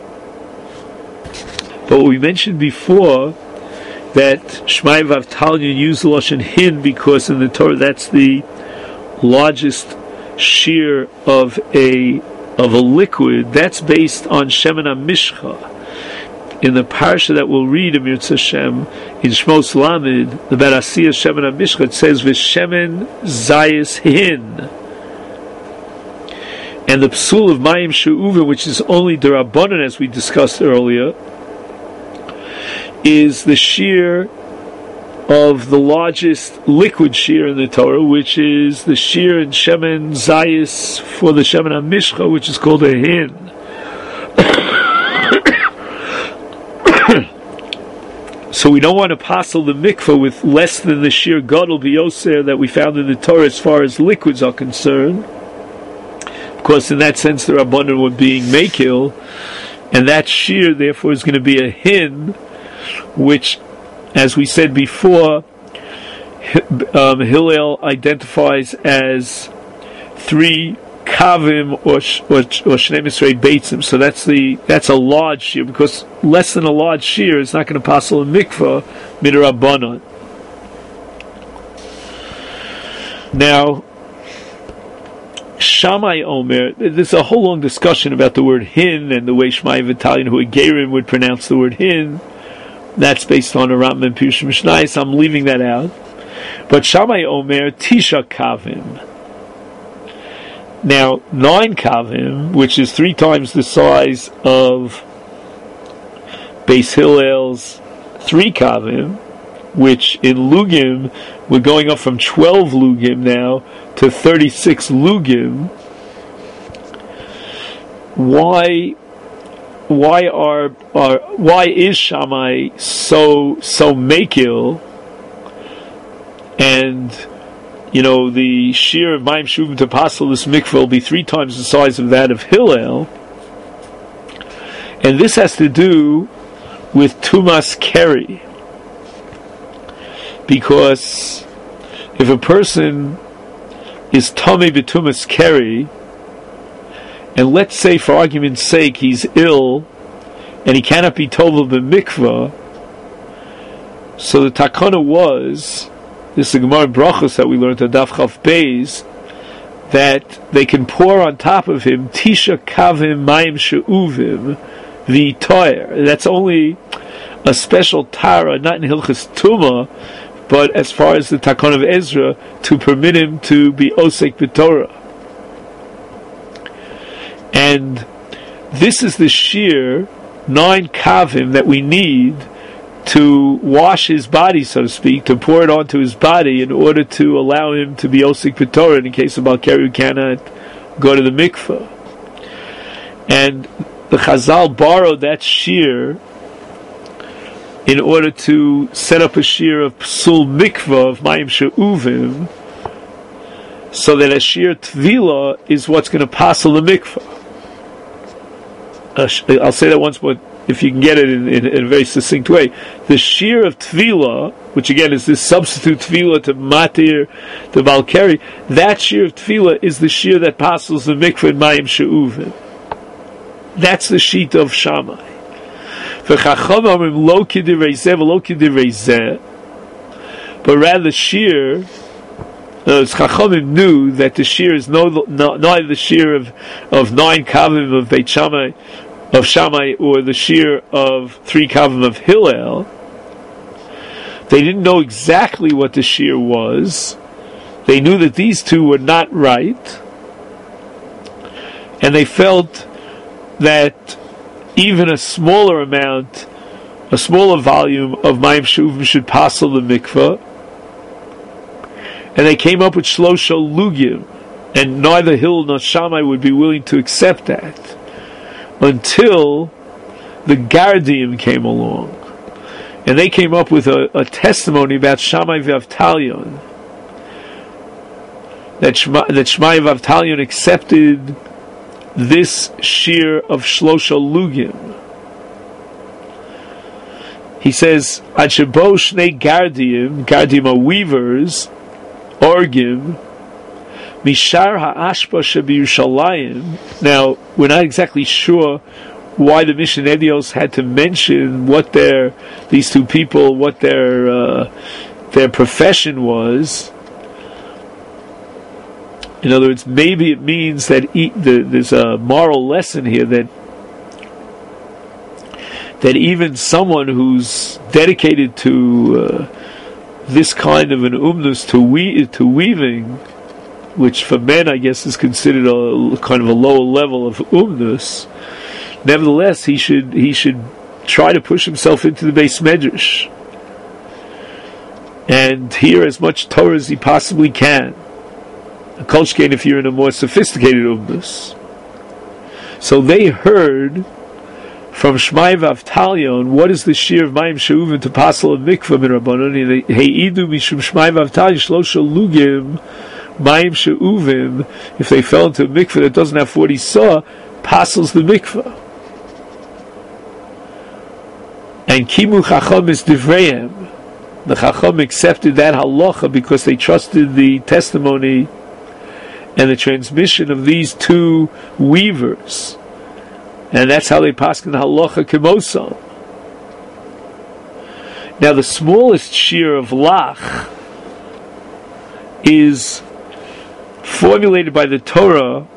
Speaker 1: But we mentioned before that Shmai Vavtalyon used the Lashon Hin because in the Torah that's the largest shear of a of a liquid. That's based on Shemen HaMishcha. In the parsha that we'll read in Mirz Hashem, in Shmos Lamed, the Barasiyah Shemen HaMishcha, it says V'Shemen Zayis Hin. And the Psul of Mayim She'uvim, which is only D'Rabbanan, as we discussed earlier, is the shear of the largest liquid shear in the Torah, which is the shear in Shemen Zayis for the Shemen HaMishcha, which is called a Hin. So we don't want to passel the mikveh with less than the sheer gadol biyoser that we found in the Torah as far as liquids are concerned. Of course, in that sense, the Rabbanan were being mekil, and that sheer, therefore, is going to be a hin, which, as we said before, um, Hillel identifies as three kavim or or, or shnei misrei beitzim. So that's the that's a large shear, because less than a large shear is not going to passel a mikvah midrabanan. Now, Shammai Omer, there's a whole long discussion about the word hin and the way Shmai V'Talyon, who Gerim would pronounce the word hin. That's based on a Rambam and Pirush Mishnayos, so I'm leaving that out. But Shammai Omer Tisha Kavim. Now, nine kavim, which is three times the size of Beis Hillel's three kavim, which in lugim, we're going up from twelve lugim now to thirty-six lugim. Why, why are, are why is Shammai so so makil? And you know, the shear of Mayim Shuvim to passel this mikveh will be three times the size of that of Hillel. And this has to do with Tumas Keri. Because if a person is Tomei b'Tumas Keri, and let's say for argument's sake he's ill, and he cannot be tovel b'mikveh, so the takana was, this is the Gemara Brachos that we learned at Daf Chaf Beis, that they can pour on top of him Tisha Kavim Mayim She'uvim V'Toyer. That's only a special Tara, not in Hilchas Tumah, but as far as the Takon of Ezra, to permit him to be Osek B'Torah. And this is the sheer nine Kavim that we need to wash his body, so to speak, to pour it onto his body in order to allow him to be Osik B'Torah. In case of Balkari, who cannot go to the mikveh. And the Chazal borrowed that shear in order to set up a shear of Psul Mikveh, of Mayim She'uvim, so that a shear Tvila is what's going to passel the mikveh. Uh, I'll say that once more, if you can get it in, in, in a very succinct way. The shear of Tvila, which again is this substitute Tvila to Matir, to Balkari, that shear of Tvila is the shear that passes the mikveh in Mayim She'uvim. That's the sheet of Shammai. But rather the shear, uh, Chachamim knew that the shear is no, no, neither the shear of, of nine kavim of Beit Shammai, of Shammai, or the shear of three kavim of Hillel. They didn't know exactly what the shear was. They knew that these two were not right, and they felt that even a smaller amount, a smaller volume of Mayim She'uvim should passel the mikveh. And they came up with Shlosha Lugim, and neither Hillel nor Shammai would be willing to accept that until the Gardim came along, and they came up with a, a testimony about Shammai v'Avtalion, that Shema, that Shammai v'Avtalion accepted this shear of Shlosha Lugim. He says, Ad shebo shnei Gardim, Gardim are weavers, Orgim, Mishar ha'ashpa shebiyushalayim. Now, we're not exactly sure why the Mishnah Edios had to mention what their, these two people, what their uh, their profession was. In other words, maybe it means that e- the, there's a moral lesson here that that even someone who's dedicated to uh, this kind of an umnus to we to weaving, which for men I guess is considered a kind of a lower level of umnus, nevertheless he should he should try to push himself into the Beis Medrash and hear as much Torah as he possibly can. A kolshkein if you're in a more sophisticated umnus. So they heard from Shammai v'Avtalion, what is the shear of Mayim She'uvim to Pasal of Mikvah min Rabbanon? Heidu mishum Shammai v'Avtalion shlosha lugim Mayim She'uvim. If they fell into a mikvah that doesn't have forty saw, pasals the mikvah. And Kimu Chacham is Divreim. The Chacham accepted that halacha because they trusted the testimony and the transmission of these two weavers. And that's how they paskin halacha kemosam. Now the smallest shear of lach is formulated by the Torah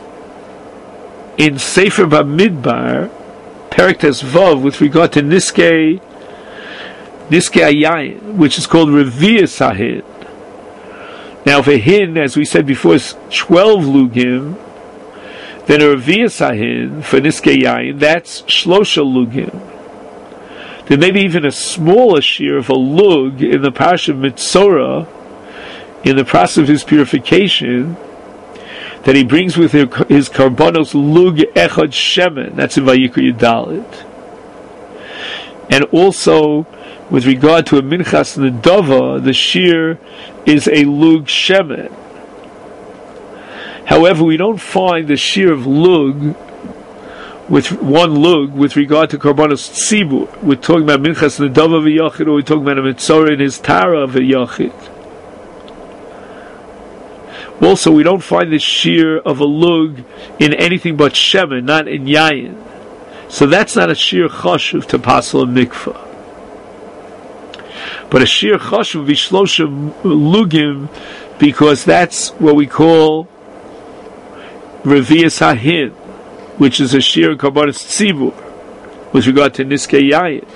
Speaker 1: in Sefer Bamidbar, Perek Tes Vav, with regard to Niskei Niskei Ayayin, which is called Revi'as Hahin. Now for hin, as we said before, is twelve lugim. Then a Revi'as Hahin for Niskei Yayin, that's Shlosha Lugim. There may be even a smaller shear of a lug in the Parsha of Mitzorah, in the process of his purification, that he brings with him his karbonos lug echad shemen. That's in Vayikra Yudalit. And also, with regard to a minchas nedava, the shear is a lug shemen. However, we don't find the shear of lug with one lug with regard to karbonos tzibur. We're talking about minchas nedava v'yachid, or we're talking about a mitzorah in his tara v'yachid. Also, we don't find the shear of a lug in anything but shemen, not in yayin. So that's not a shear chashuv to pasal a mikvah. But a shear chashuv would be shlosha lugim, because that's what we call Revi'as Hahin, which is a shear of karbonos tzibur with regard to Niskei Yayin.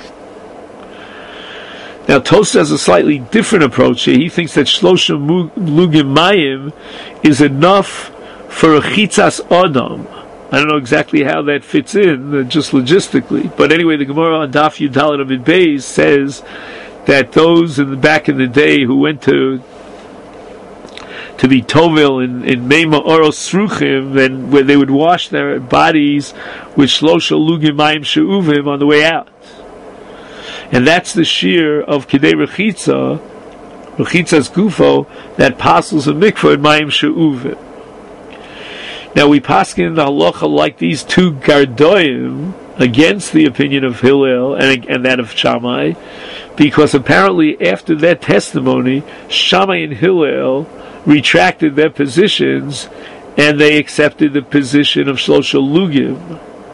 Speaker 1: Now Tosfos has a slightly different approach here. He thinks that Shlosha Lugim Mayim is enough for a Chitzas Adam. I don't know exactly how that fits in, uh, just logistically. But anyway, the Gemara on Daf Yudalit Amid Beis says that those in the back in the day who went to to be Tovil in, in Meima Oros Sruchim, and where they would wash their bodies with Shlosha Lugim Mayim She'uvim on the way out. And that's the shear of Kedei Rechitza, Rechitza's Gufo, that passes a mikvah in Mayim She'uvim. Now we paskin the halacha like these two Gardoim against the opinion of Hillel and, and that of Shammai, because apparently after their testimony, Shammai and Hillel retracted their positions and they accepted the position of Shlosha Lugim.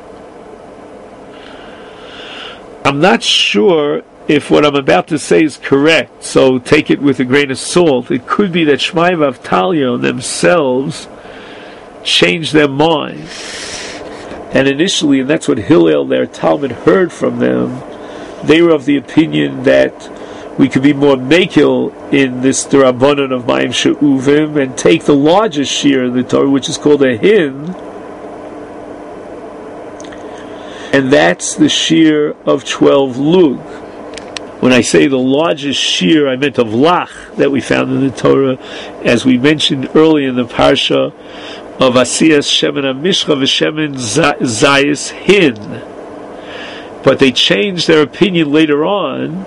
Speaker 1: I'm not sure if what I'm about to say is correct, so take it with a grain of salt. It could be that Shammai v'Avtalion themselves changed their mind. And initially, and that's what Hillel, their Talmud, heard from them, they were of the opinion that we could be more makil in this D'Rabbanan of Mayim She'uvim and take the largest shear in the Torah, which is called a hin, and that's the shear of twelve lug. When I say the largest shear, I meant of lach that we found in the Torah, as we mentioned early in the parsha of Asiyas Shemen HaMishcha v'Shemen Zayis Hin. but they changed their opinion later on,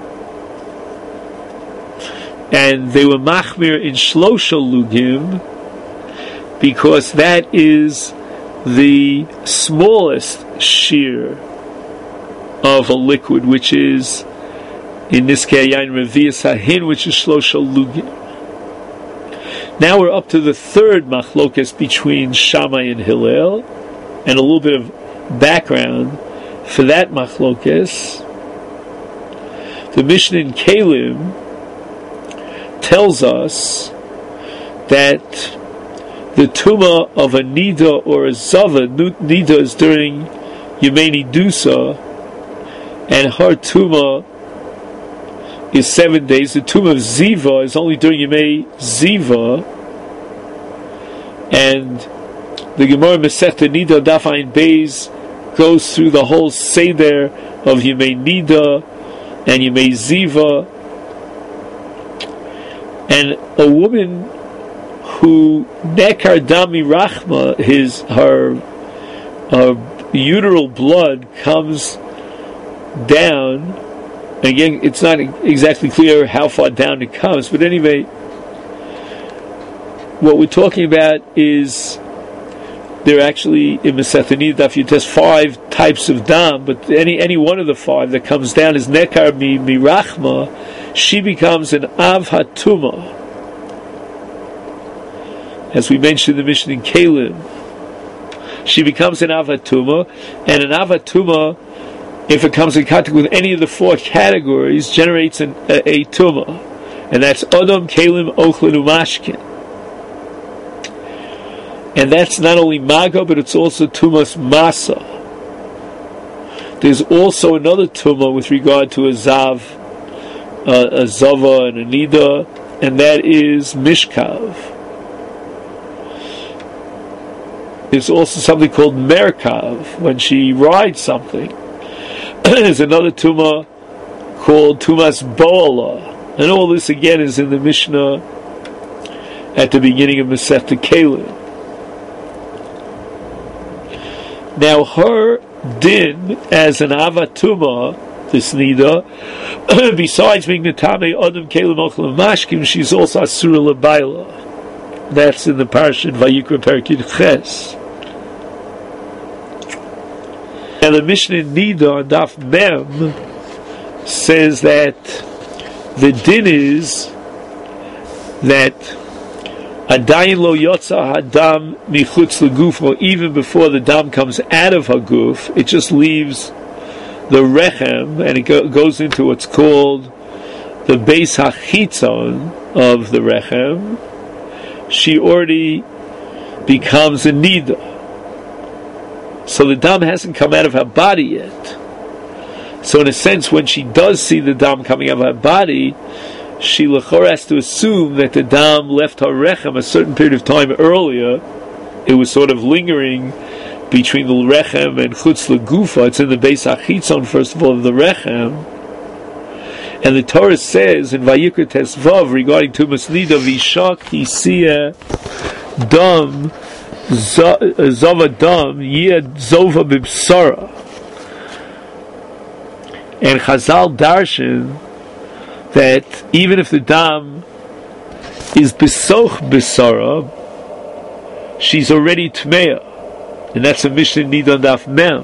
Speaker 1: and they were machmir in shlosha lugim, because that is the smallest shear of a liquid, which is in this case yain revius hahin, which is shlosha lugim. Now we're up to the third machlokes between Shammai and Hillel, and a little bit of background for that machlokes. The Mishnah in Kalim tells us that the tumah of a nida or a zava, nida is during Yemei Nidusa, and her tumah is seven days. The tumah of ziva is only during Yemei Ziva, and the Gemara Masechta Nida Daf Ayin Beis goes through the whole seder of Yemei Nida and Yemei Ziva, and a woman who nekar dami rachma, his her, her uteral blood comes down. Again, it's not exactly clear how far down it comes, but anyway, what we're talking about is there are actually in Masechta Nida Daf Yutes five types of dam, but any any one of the five that comes down is nekar mi mirachma. She becomes an av hatuma, as we mentioned in the Mishnah in Kalim. She becomes an av hatuma, and an av hatuma, if it comes in contact with any of the four categories, generates an, a, a tumah, and that's Odom, Kalim, Ochlin, Umashkin. And that's not only Maga, but it's also Tumas Masa. There's also another tumah with regard to a Zav, uh, a Zava, and a Nida, and that is Mishkav. There's also something called Merkav, when she rides something. There's another tumah called Tumas Bo'ala, and all this again is in the Mishnah at the beginning of Masechta Kalim. Now her din as an avatuma, this nida, besides being Natame Adam Kalim Ochlam Mashkim, she's also Asura Labaila. That's in the Parshat Vayikra Perkid Ches. And the Mishnah in Nida on Daf Mem says that the din is that Adayin lo yotza hadam michutz leguf, or even before the dam comes out of her guf, it just leaves the rechem, and it go, goes into what's called the beis hachitzon of the rechem. She already becomes a nida. So the dam hasn't come out of her body yet. So in a sense, when she does see the dam coming out of her body, she l'chor has to assume that the dam left her rechem a certain period of time earlier. It was sort of lingering between the rechem and chutz legufa. It's in the beis hachitzon, first of all, of the rechem. And the Torah says in Vayikra Tesvav regarding Tumas Nida, Vishak Hisiya Dam Zava Dam Yed Zova Bibsara. And Chazal Darshan that even if the dam is besoch besara, she's already tmeya, and that's a Mishnah Nidan Daf Mem.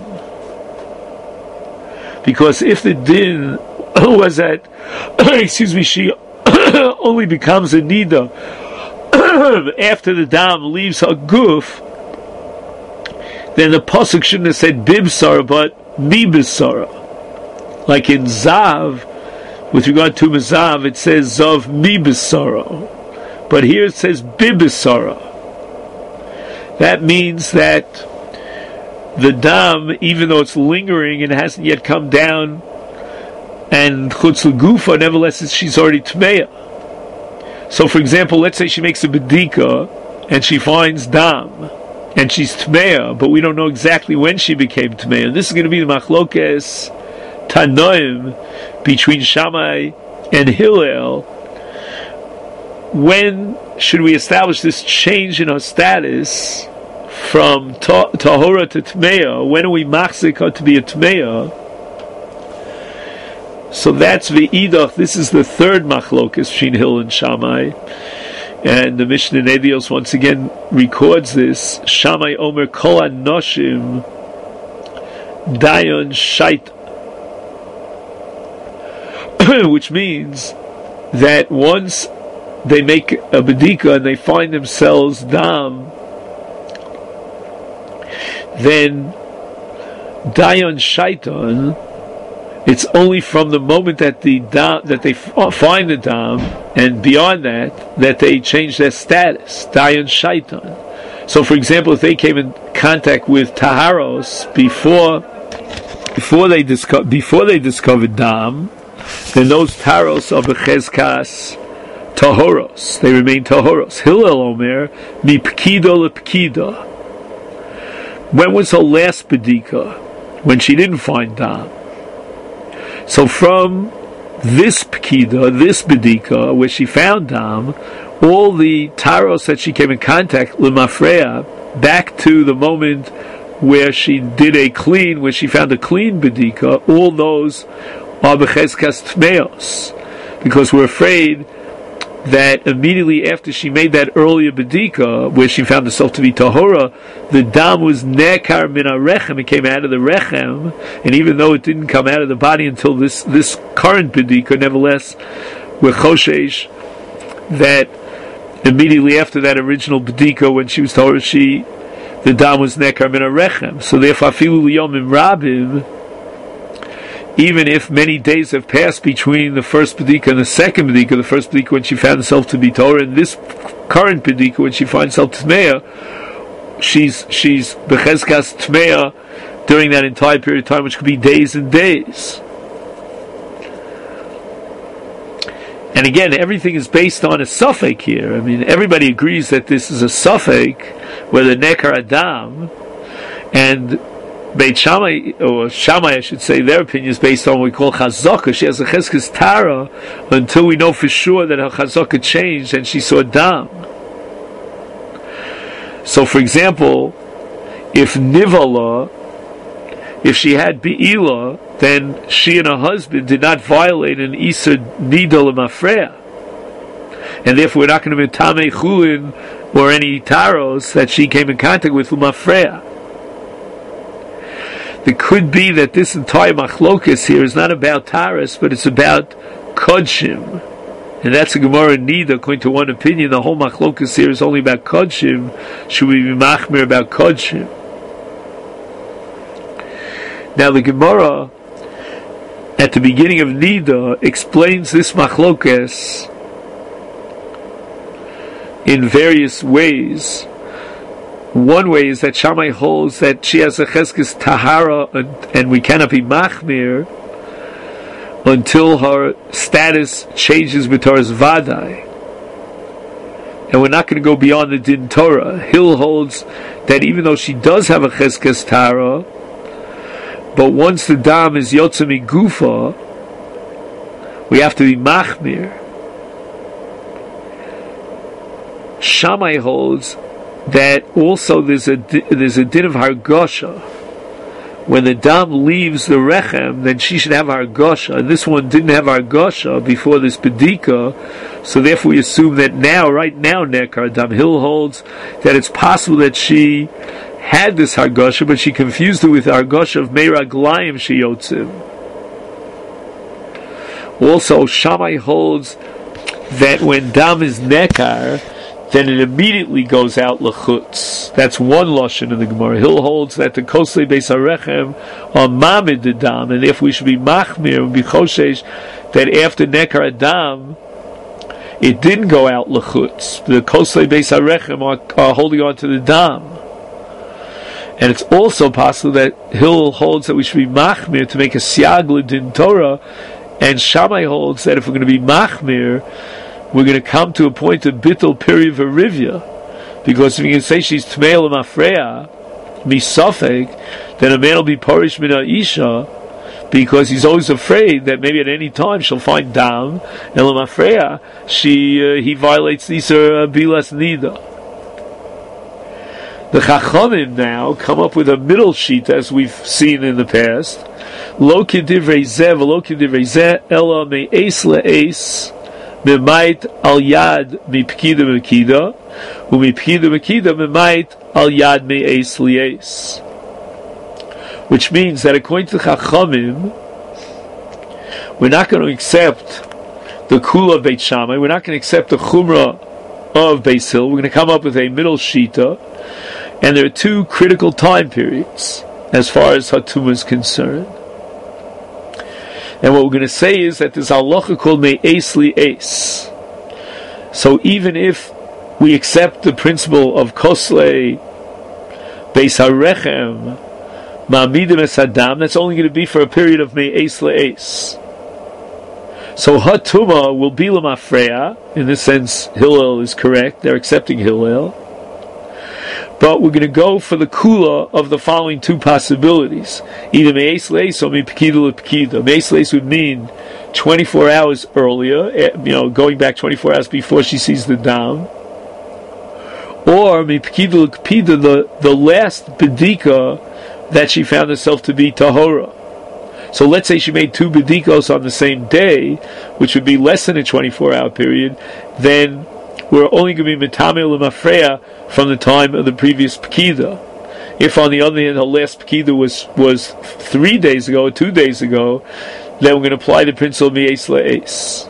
Speaker 1: Because if the din was that, excuse me, she only becomes a nida after the dam leaves her guf, then the pasuk shouldn't have said bibsara but mibisara, like in Zav. With regard to Mazav, it says Zav Mibisara, but here it says Bibisara. That means that the dam, even though it's lingering and hasn't yet come down, and Chutz L'Gufa, nevertheless she's already Tmeya. So for example, let's say she makes a Bedika, and she finds dam, and she's Tmeya, but we don't know exactly when she became Tmeya. This is going to be the Machlokes Tanoim between Shammai and Hillel. When should we establish this change in her status from ta- Tahora to Tmeya? When are we machzik her to be a Tmeya? So that's Ve'idach. This is the third machlokas between Hillel and Shammai. And the Mishnah in Edios once again records this. Shammai Omer Kol HaNoshim Dayan Shait. Which means that once they make a bedika and they find themselves dam, then Dayan Shaitan, it's only from the moment that the dam, that they f- find the dam, and beyond that, that they change their status. Dayan Shaitan. So, for example, if they came in contact with Taharos before, before they disco- before they discovered dam, then those Taharos are bechezkas Tahoros. They remain Tahoros. Hillel Omer mi pkido lepkido. When was her last bedika? When she didn't find dam. So from this pkida, this bedika, where she found dam, all the taros that she came in contact, lemafreya, back to the moment where she did a clean, where she found a clean bedika, all those are bechezkas tmeos, because we're afraid that immediately after she made that earlier bedika, where she found herself to be tahora, the dam was nekar min rechem, it came out of the rechem, and even though it didn't come out of the body until this, this current bedika, nevertheless, we're choshesh that immediately after that original bedika, when she was tahora, she, the dam was nekar min rechem. So therefore, afilu liyomim rabim, even if many days have passed between the first bedika and the second bedika, the first bedika when she found herself to be Torah, and this current bedika when she finds herself Tmeya, she's she's bechezkas Tmeya during that entire period of time, which could be days and days. And again, everything is based on a suffix here. I mean, everybody agrees that this is a suffix, whether Nekar Adam, and Beit Shammai, or Shammai I should say, their opinion is based on what we call Chazaka. She has a Cheskes Tara until we know for sure that her Chazaka changed and she saw Dam. So for example, if Nivala, if she had Be'ila, then she and her husband did not violate an Isur Nida L'Mafreya. And therefore we're not going to be Tamei Chulin or any Taros that she came in contact with L'Mafreya. It could be that this entire machlokas here is not about Taras, but it's about Kodshim. And that's a Gemara Nida, according to one opinion. The whole machlokas here is only about Kodshim. Should we be machmir about Kodshim? Now the Gemara, at the beginning of Nida, explains this machlokas in various ways. One way is that Shammai holds that she has a cheskes tahara, and, and we cannot be machmir until her status changes with Torah's vadai. And we're not going to go beyond the din Torah. Hill holds that even though she does have a cheskes tahara, but once the dam is yotze migufa, we have to be machmir. Shammai holds that also there's a there's a din of hargosha. When the dam leaves the rechem, then she should have hargosha. And this one didn't have hargosha before this bedika, so therefore we assume that now, right now, nekar dam. Hill holds that it's possible that she had this hargosha, but she confused it with hargosha of meiraglayim sheyotzim. Also, Shammai holds that when dam is nekar, then it immediately goes out lechutz. That's one lashon in the Gemara. Hill holds that the kosle beis harechem are mamid the dam, and if we should be machmir and be choshesh that after nekar adam it didn't go out lechutz. The kosle beis harechem are, are holding on to the dam, and it's also possible that Hill holds that we should be machmir to make a siag l'din Torah, and Shammai holds that if we're going to be machmir, we're going to come to a point of bittul piri v'rivya, because if you can say she's tmei l'mafreya misafek, then a man will be porish min ha'isha, because he's always afraid that maybe at any time she'll find dam, and l'mafreya she uh, he violates these uh, bilas nida. The Chachamim now come up with a middle sheet, as we've seen in the past, Lo kedivrei zeh v'lo kedivrei zeh ela me'es le'es memait al yad mipkida mipkida u'mipkida mipkida memait al yad me'es le'es. Which means that according to Chachamim, we're not going to accept the Kula of Beit Shammai, we're not going to accept the Chumrah of Beis Hillel, we're going to come up with a middle Shita, and there are two critical time periods as far as Hatuma is concerned. And what we're going to say is that there's halacha called Me'es Li'es. So even if we accept the principle of Koslei Beis HaRechem Ma'amidim Es Adam, that's only going to be for a period of Me'es Li'es. So Hatuma will be L'mafreya. In this sense, Hillel is correct. They're accepting Hillel. But we're going to go for the Kula of the following two possibilities. Either Me'es Leis or Mipkida L'Pkida. Me'es Leis would mean twenty-four hours earlier, you know, going back twenty-four hours before she sees the Dam. Or Mipkida L'Pkida, the, the last Bedika that she found herself to be Tahora. So let's say she made two bedikos on the same day, which would be less than a twenty-four hour period, then we're only going to be Metameh L'Mafreya from the time of the previous Pekida. If on the other hand, her last Pekida was, was three days ago or two days ago, then we're going to apply the principle of Me'es Le'es.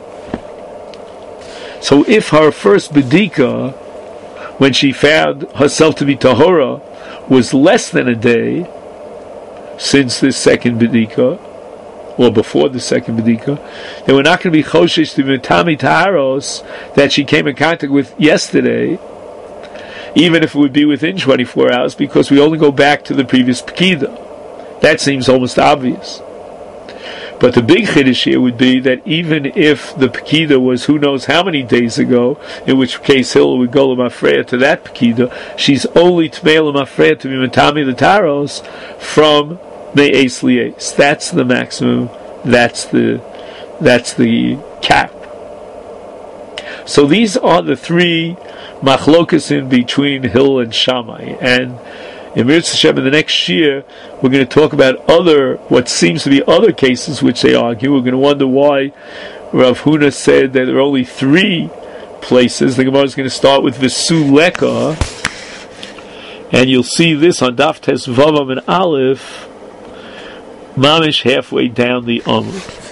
Speaker 1: So if her first bedika, when she found herself to be Tahora, was less than a day, since this second bedika, or before the second bedika, then we're not going to be choshesh to Metami Taharos that she came in contact with yesterday, even if it would be within twenty-four hours, because we only go back to the previous Pekida. That seems almost obvious. But the big chiddush here would be that even if the Pekida was who knows how many days ago, in which case Hillel would go L'Mafreya to that Pekida, she's only Tmei L'Mafreya to be Metami the Taros from Me'es Li'es. That's the maximum. That's the that's the cap. So these are the three machlokas in between Hillel and Shammai. And in Mirz Hashem, in the next year, we're going to talk about other, what seems to be other cases which they argue. We're going to wonder why Rav Huna said that there are only three places. The Gemara is going to start with Vesuleka, and you'll see this on Daf Tes Vavam and Aleph, mamish halfway down the Amud.